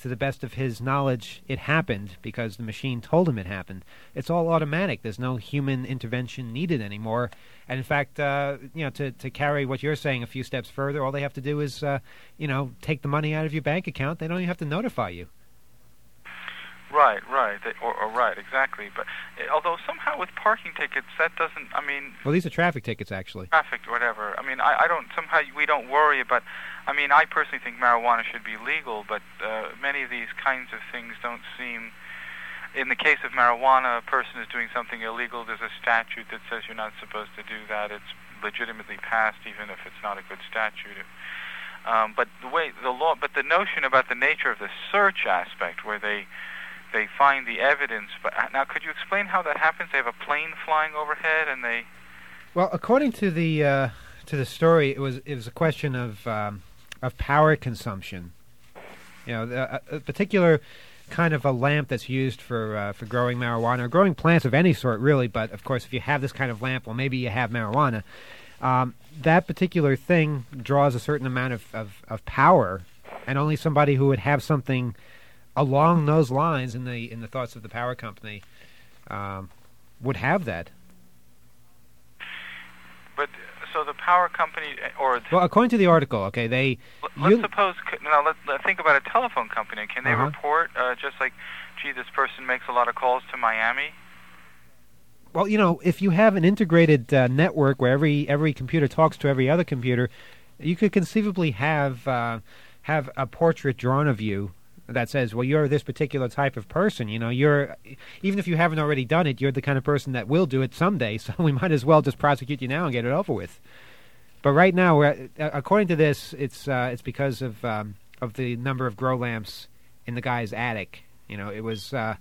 to the best of his knowledge, it happened because the machine told him it happened. It's all automatic. There's no human intervention needed anymore. And in fact, to carry what you're saying a few steps further, all they have to do is, take the money out of your bank account. They don't even have to notify you. Right. Right, exactly. But although somehow with parking tickets, that doesn't, Well, these are traffic tickets, actually. Traffic, whatever. I don't, somehow we don't worry about, I personally think marijuana should be legal, but many of these kinds of things don't seem, in the case of marijuana, a person is doing something illegal, there's a statute that says you're not supposed to do that. It's legitimately passed, even if it's not a good statute. But the notion about the nature of the search aspect, where they find the evidence. But now, could you explain how that happens? They have a plane flying overhead, and they. Well, according to the story, it was a question of power consumption. A particular kind of a lamp that's used for growing marijuana or growing plants of any sort, really. But of course, if you have this kind of lamp, well, maybe you have marijuana. That particular thing draws a certain amount of power, and only somebody who would have something along those lines in the thoughts of the power company would have that. But so the power company, well, according to the article, okay, let's think about a telephone company. Can they report just like, gee, this person makes a lot of calls to Miami? Well, if you have an integrated network where every computer talks to every other computer, you could conceivably have a portrait drawn of you that says, well, you're this particular type of person. You're, even if you haven't already done it, you're the kind of person that will do it someday, so we might as well just prosecute you now and get it over with. But right now, according to this, it's because of the number of grow lamps in the guy's attic. It was the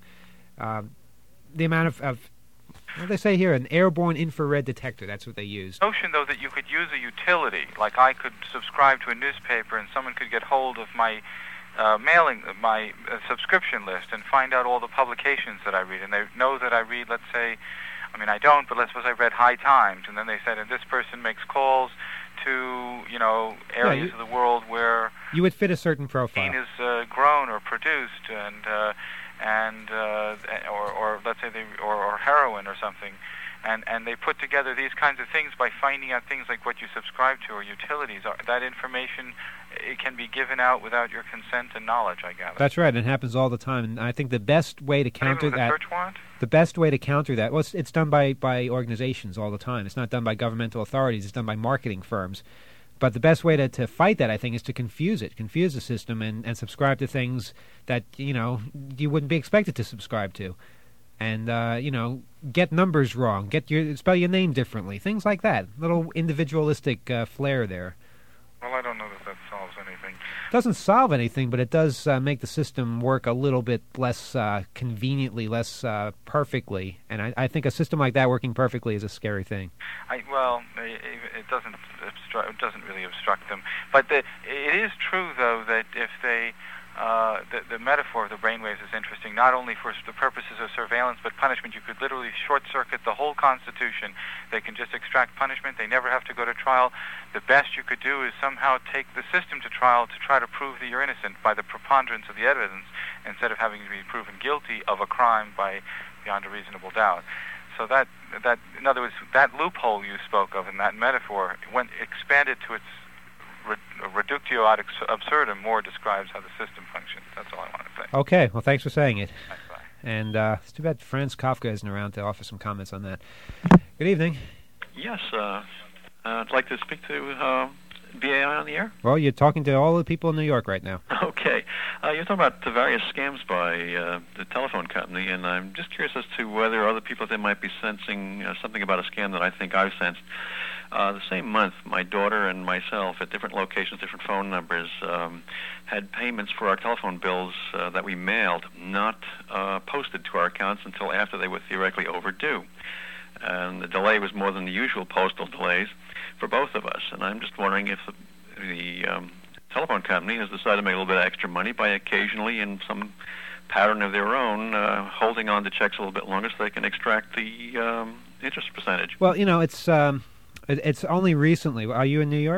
amount of what do they say here? An airborne infrared detector. That's what they used. The notion, though, that you could use a utility, like I could subscribe to a newspaper and someone could get hold of my my subscription list and find out all the publications that I read, and they know that I read, let's say, I don't, but let's suppose I read High Times, and then they said, and this person makes calls to, areas of the world where you would fit a certain profile is grown or produced, or let's say or heroin or something, and they put together these kinds of things by finding out things like what you subscribe to or utilities. That information, it can be given out without your consent and knowledge, I gather. That's right. It happens all the time, and I think the best way to counter that. Search warrant? The best way to counter that, well, it's done by organizations all the time. It's not done by governmental authorities. It's done by marketing firms. But the best way to fight that, I think, is to confuse the system, and subscribe to things that you wouldn't be expected to subscribe to, and get numbers wrong, spell your name differently, things like that. Little individualistic flair there. Well, I don't know that solves anything. It doesn't solve anything, but it does make the system work a little bit less conveniently, less perfectly. And I think a system like that working perfectly is a scary thing. It doesn't really obstruct them. But it is true, though, that if they the metaphor of the brainwaves is interesting, not only for the purposes of surveillance but punishment. You could literally short-circuit the whole Constitution. They can just extract punishment. They never have to go to trial. The best you could do is somehow take the system to trial to try to prove that you're innocent by the preponderance of the evidence, instead of having to be proven guilty of a crime beyond a reasonable doubt. So that in other words, that loophole you spoke of in that metaphor, when expanded to its reductio ad absurdum, more describes how the system functions. That's all I want to say. Okay, well, thanks for saying it. Thanks, bye. And it's too bad Franz Kafka isn't around to offer some comments on that. Good evening. Yes, I'd like to speak to BAI on the air. Well, you're talking to all the people in New York right now. Okay. You're talking about the various scams by the telephone company, and I'm just curious as to whether other people they might be sensing something about a scam that I think I've sensed. The same month, my daughter and myself, at different locations, different phone numbers, had payments for our telephone bills that we mailed, not posted to our accounts until after they were theoretically overdue. And the delay was more than the usual postal delays for both of us. And I'm just wondering if the telephone company has decided to make a little bit of extra money by occasionally, in some pattern of their own, holding on to checks a little bit longer so they can extract the interest percentage. Well, it's only recently. Are you in New York?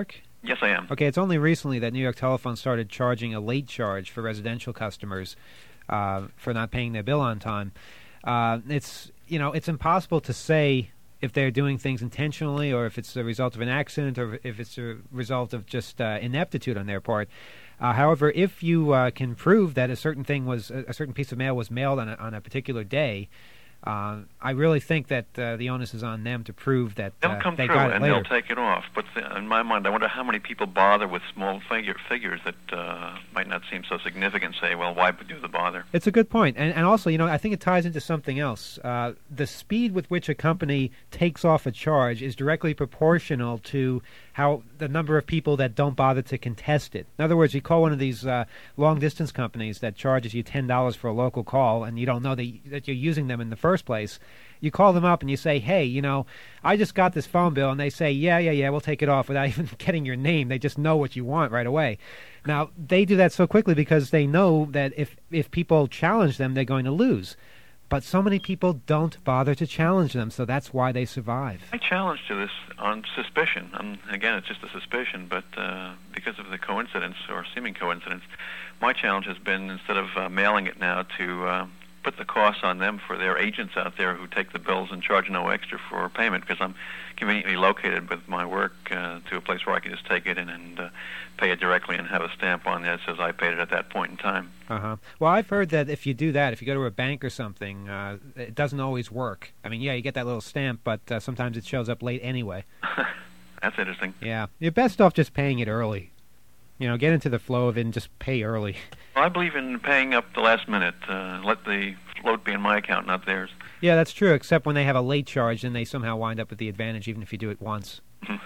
Yes, I am. Okay, it's only recently that New York Telephone started charging a late charge for residential customers for not paying their bill on time. It's impossible to say if they're doing things intentionally or if it's a result of an accident or if it's a result of just ineptitude on their part. However, if you can prove that a certain piece of mail was mailed on a particular day, I really think that the onus is on them to prove that they'll come they through got it and later. they'll take it off. But in my mind, I wonder how many people bother with small figures that might not seem so significant. Say, well, why do the bother? It's a good point, and also, I think it ties into something else. The speed with which a company takes off a charge is directly proportional to how the number of people that don't bother to contest it. In other words, you call one of these long-distance companies that charges you $10 for a local call, and you don't know that you're using them in the first place. You call them up and you say, hey, I just got this phone bill, and they say, yeah, we'll take it off without even getting your name. They just know what you want right away. Now, they do that so quickly because they know that if people challenge them, they're going to lose. But so many people don't bother to challenge them, so that's why they survive. I challenge to this on suspicion. Again, it's just a suspicion, but because of the coincidence or seeming coincidence, my challenge has been, instead of mailing it now, to put the costs on them for their agents out there who take the bills and charge no extra for payment, because I'm conveniently located with my work to a place where I can just take it in and pay it directly and have a stamp on there that says I paid it at that point in time. Uh-huh. Well, I've heard that if you do that, if you go to a bank or something, it doesn't always work. I mean, yeah, you get that little stamp, but sometimes it shows up late anyway. That's interesting. Yeah. You're best off just paying it early. Get into the flow of it and just pay early. Well, I believe in paying up the last minute. Let the float be in my account, not theirs. Yeah, that's true, except when they have a late charge, then they somehow wind up with the advantage, even if you do it once.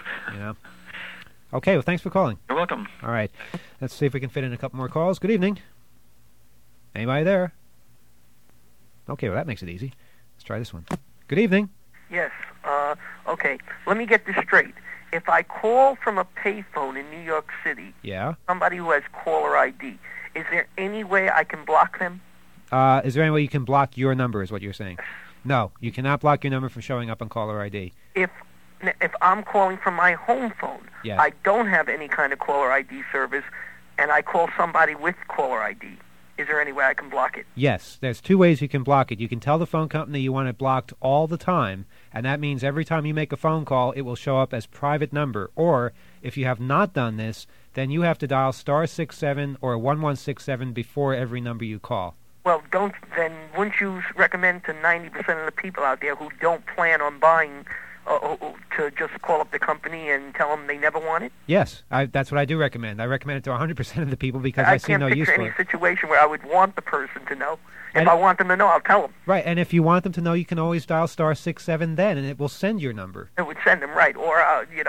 Okay, well, thanks for calling. You're welcome. All right. Let's see if we can fit in a couple more calls. Good evening. Anybody there? Okay, well, that makes it easy. Let's try this one. Good evening. Yes. Okay. Let me get this straight. If I call from a payphone in New York City, yeah, somebody who has caller ID, is there any way I can block them? Is there any way you can block your number, is what you're saying? No, you cannot block your number from showing up on caller ID. If I'm calling from my home phone, yes, I don't have any kind of caller ID service, and I call somebody with caller ID. Is there any way I can block it? Yes, there's two ways you can block it. You can tell the phone company you want it blocked all the time, and that means every time you make a phone call, it will show up as private number. Or, if you have not done this, then you have to dial *67 or 1167 before every number you call. Well, wouldn't you recommend to 90% of the people out there who don't plan on buying to just call up the company and tell them they never want it? Yes, that's what I do recommend. I recommend it to 100% of the people because I see no use for it. I can't picture any situation where I would want the person to know. If I want them to know, I'll tell them. Right, and if you want them to know, you can always dial *67 then, and it will send your number. It would send them, right. Or,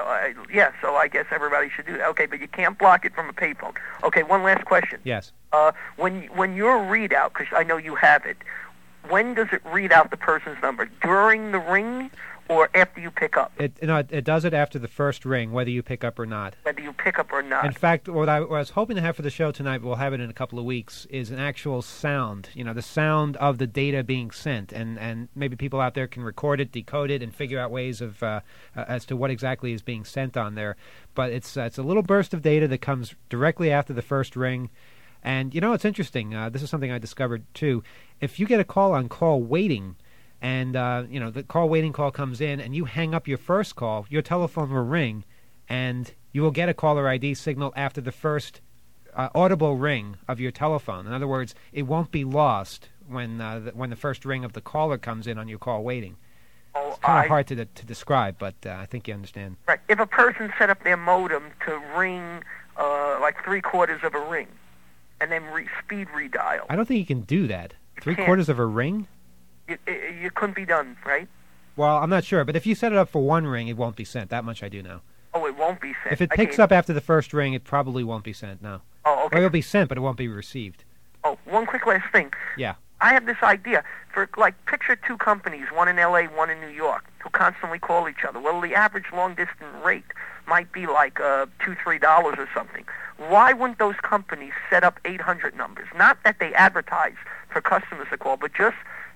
so I guess everybody should do that. Okay, but you can't block it from a payphone. Okay, one last question. Yes. When your readout, because I know you have it, when does it read out the person's number? During the ring or after you pick up? It does it after the first ring, whether you pick up or not. Whether you pick up or not. In fact, what I was hoping to have for the show tonight, we'll have it in a couple of weeks, is an actual sound, the sound of the data being sent. And maybe people out there can record it, decode it, and figure out ways of as to what exactly is being sent on there. But it's a little burst of data that comes directly after the first ring. And, it's interesting. This is something I discovered, too. If you get a call on call waiting, and, the call waiting call comes in, and you hang up your first call, your telephone will ring, and you will get a caller ID signal after the first audible ring of your telephone. In other words, it won't be lost when the first ring of the caller comes in on your call waiting. It's kind of hard to describe, but I think you understand. Right. If a person set up their modem to ring like 3/4 of a ring, and then speed redial. I don't think you can do that. 3/4 of a ring? You couldn't be done, right? Well, I'm not sure, but if you set it up for one ring, it won't be sent. That much I do know. Oh, it won't be sent. If it picks up after the first ring, it probably won't be sent, no. Oh, okay. Or it'll be sent, but it won't be received. Oh, one quick last thing. Yeah. I have this idea for, picture two companies, one in L.A., one in New York, who constantly call each other. Well, the average long-distance rate might be like $2-3 or something. Why wouldn't those companies set up 800 numbers? Not that they advertise for customers to call, but just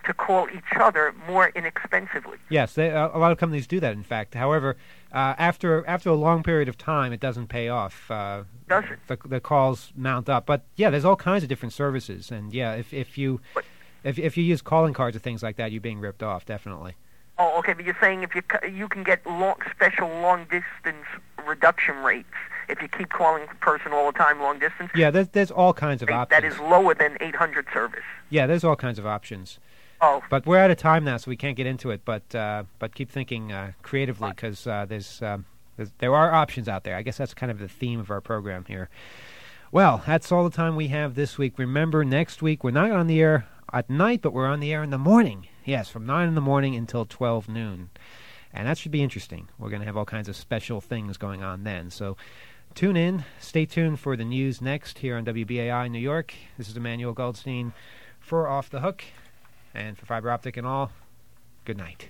to call each other more inexpensively. Yes, a lot of companies do that, in fact. However, after a long period of time, it doesn't pay off. Does it? The calls mount up. But, yeah, there's all kinds of different services. And, yeah, if you use calling cards or things like that, you're being ripped off, definitely. Oh, okay, but you're saying if you can get special long-distance reduction rates if you keep calling the person all the time long distance? Yeah, there's all kinds of options. That is lower than 800 service. Yeah, there's all kinds of options. Oh. But we're out of time now, so we can't get into it. But keep thinking creatively, because there are options out there. I guess that's kind of the theme of our program here. Well, that's all the time we have this week. Remember, next week we're not on the air at night, but we're on the air in the morning. Yes, from 9 in the morning until 12 noon. And that should be interesting. We're going to have all kinds of special things going on then. So tune in. Stay tuned for the news next here on WBAI New York. This is Emmanuel Goldstein for Off the Hook. And for Fiber Optic and all, good night.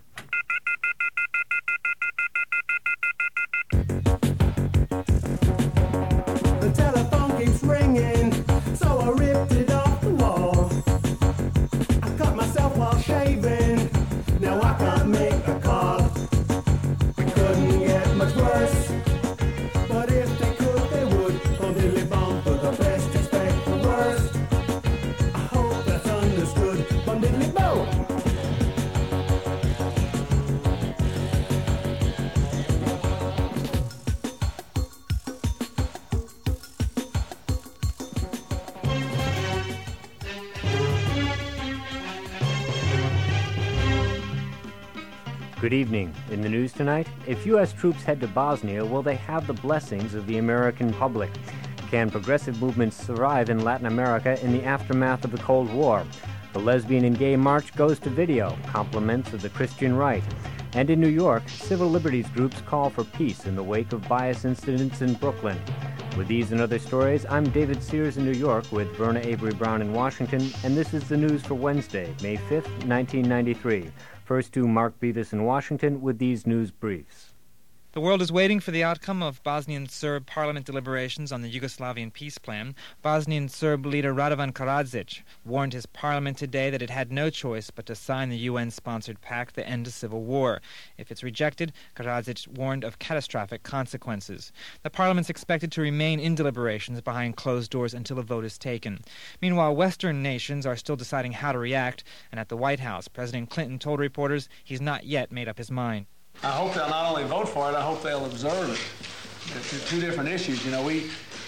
The telephone keeps ringing, so I ripped it off the wall. I cut myself while shaving, now I can't make a call. It couldn't get much worse, but if they could, they would. Bum diddly bum, for the best expect the worst. I hope that's understood. Bum diddly bum. Good evening. In the news tonight, if U.S. troops head to Bosnia, will they have the blessings of the American public? Can progressive movements survive in Latin America in the aftermath of the Cold War? The lesbian and gay march goes to video, compliments of the Christian right. And in New York, civil liberties groups call for peace in the wake of bias incidents in Brooklyn. With these and other stories, I'm David Sears in New York with Verna Avery Brown in Washington, and this is the news for Wednesday, May 5th, 1993. First to Mark Beavis in Washington with these news briefs. The world is waiting for the outcome of Bosnian Serb parliament deliberations on the Yugoslavian peace plan. Bosnian Serb leader Radovan Karadzic warned his parliament today that it had no choice but to sign the UN-sponsored pact to end a civil war. If it's rejected, Karadzic warned of catastrophic consequences. The parliament's expected to remain in deliberations behind closed doors until a vote is taken. Meanwhile, Western nations are still deciding how to react, and at the White House, President Clinton told reporters he's not yet made up his mind. I hope they'll not only vote for it, I hope they'll observe it. They're two different issues. You know, we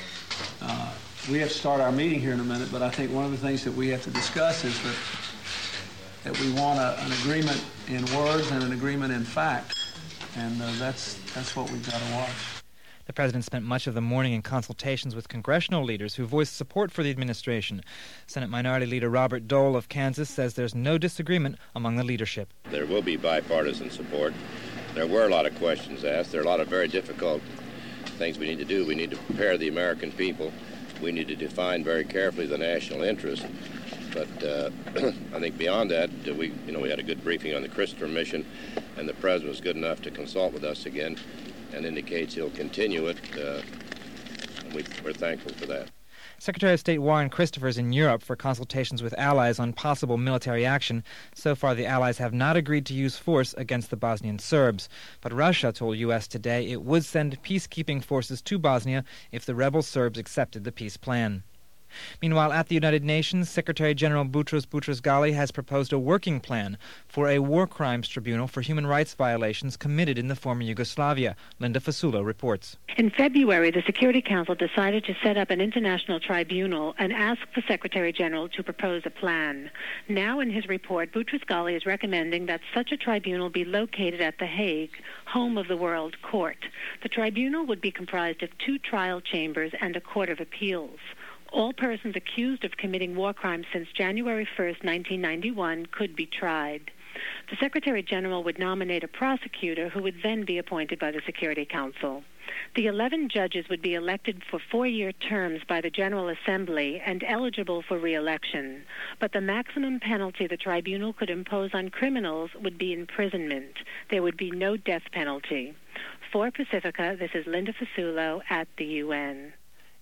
have to start our meeting here in a minute, but I think one of the things that we have to discuss is that we want an agreement in words and an agreement in fact, and that's what we've got to watch. The president spent much of the morning in consultations with congressional leaders who voiced support for the administration. Senate Minority Leader Robert Dole of Kansas says there's no disagreement among the leadership. There will be bipartisan support. There were a lot of questions asked. There are a lot of very difficult things we need to do. We need to prepare the American people. We need to define very carefully the national interest. But I think beyond that, we had a good briefing on the Christopher mission, and the president was good enough to consult with us again and indicates he'll continue it, and we're thankful for that. Secretary of State Warren Christopher is in Europe for consultations with allies on possible military action. So far, the allies have not agreed to use force against the Bosnian Serbs. But Russia told U.S. today it would send peacekeeping forces to Bosnia if the rebel Serbs accepted the peace plan. Meanwhile, at the United Nations, Secretary General Boutros Boutros-Ghali has proposed a working plan for a war crimes tribunal for human rights violations committed in the former Yugoslavia. Linda Fasulo reports. In February, the Security Council decided to set up an international tribunal and asked the Secretary General to propose a plan. Now, in his report, Boutros-Ghali is recommending that such a tribunal be located at The Hague, home of the World Court. The tribunal would be comprised of 2 trial chambers and a court of appeals. All persons accused of committing war crimes since January 1st, 1991 could be tried. The Secretary General would nominate a prosecutor who would then be appointed by the Security Council. The 11 judges would be elected for 4-year terms by the General Assembly and eligible for re-election. But the maximum penalty the tribunal could impose on criminals would be imprisonment. There would be no death penalty. For Pacifica, this is Linda Fasulo at the UN.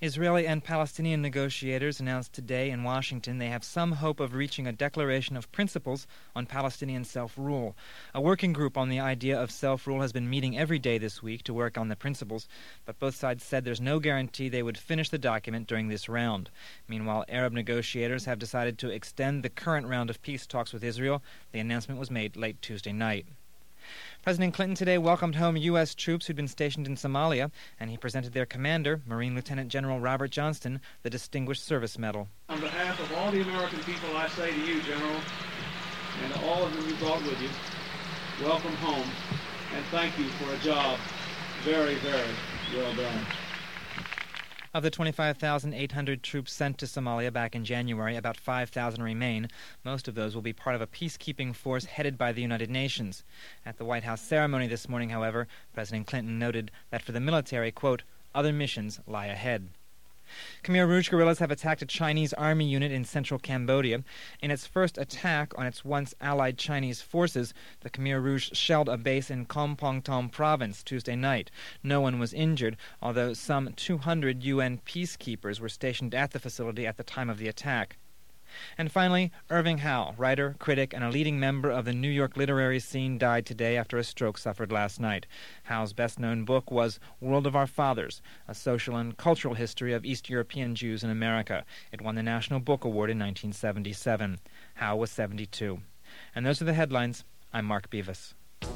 Israeli and Palestinian negotiators announced today in Washington they have some hope of reaching a declaration of principles on Palestinian self-rule. A working group on the idea of self-rule has been meeting every day this week to work on the principles, but both sides said there's no guarantee they would finish the document during this round. Meanwhile, Arab negotiators have decided to extend the current round of peace talks with Israel. The announcement was made late Tuesday night. President Clinton today welcomed home U.S. troops who'd been stationed in Somalia, and he presented their commander, Marine Lieutenant General Robert Johnston, the Distinguished Service Medal. On behalf of all the American people, I say to you, General, and to all of them you brought with you, welcome home, and thank you for a job very, very well done. Of the 25,800 troops sent to Somalia back in January, about 5,000 remain. Most of those will be part of a peacekeeping force headed by the United Nations. At the White House ceremony this morning, however, President Clinton noted that for the military, quote, other missions lie ahead. Khmer Rouge guerrillas have attacked a Chinese army unit in central Cambodia. In its first attack on its once allied Chinese forces, the Khmer Rouge shelled a base in Kampong Thom province Tuesday night. No one was injured, although some 200 UN peacekeepers were stationed at the facility at the time of the attack. And finally, Irving Howe, writer, critic, and a leading member of the New York literary scene, died today after a stroke suffered last night. Howe's best-known book was World of Our Fathers, a social and cultural history of East European Jews in America. It won the National Book Award in 1977. Howe was 72. And those are the headlines. I'm Mark Beavis.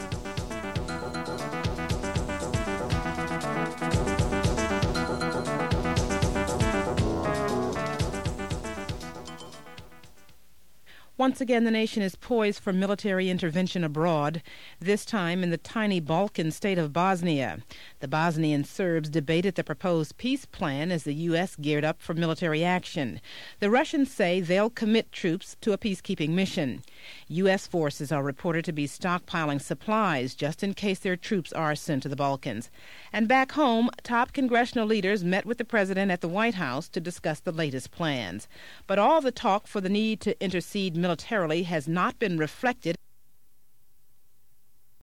Once again, the nation is poised for military intervention abroad, this time in the tiny Balkan state of Bosnia. The Bosnian Serbs debated the proposed peace plan as the U.S. geared up for military action. The Russians say they'll commit troops to a peacekeeping mission. U.S. forces are reported to be stockpiling supplies just in case their troops are sent to the Balkans. And back home, top congressional leaders met with the president at the White House to discuss the latest plans. But all the talk for the need to intercede militarily has not been reflected